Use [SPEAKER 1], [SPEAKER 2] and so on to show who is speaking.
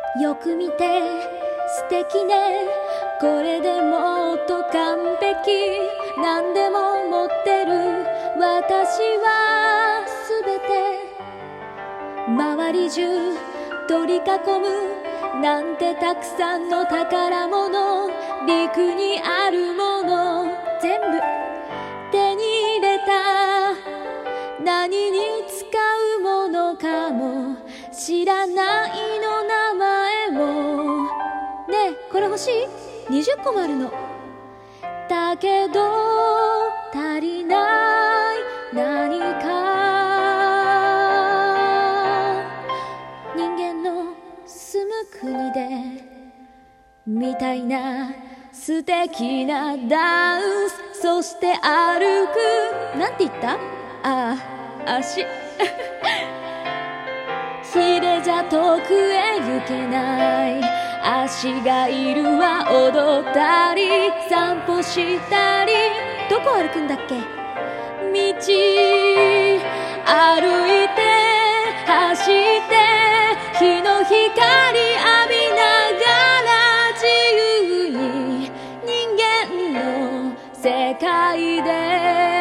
[SPEAKER 1] よく見て素敵ね、これでもっと完璧、何でも持ってる私はすべて周り中取り囲むなんてたくさんの宝物、陸にあるもの全部手に入れた。何に使うものかも知らないの名前も。ねえこれ欲しい？20個もあるの。だけど足りない何か、人間の住む国でみたいな素敵なダンス、そして歩く、なんて言った？ああ、足ヒレじゃ遠くへ行けない、足がいるわ、踊ったり散歩したり。どこ歩くんだっけ？道歩いて走って日の光浴びながら自由に人間の世界で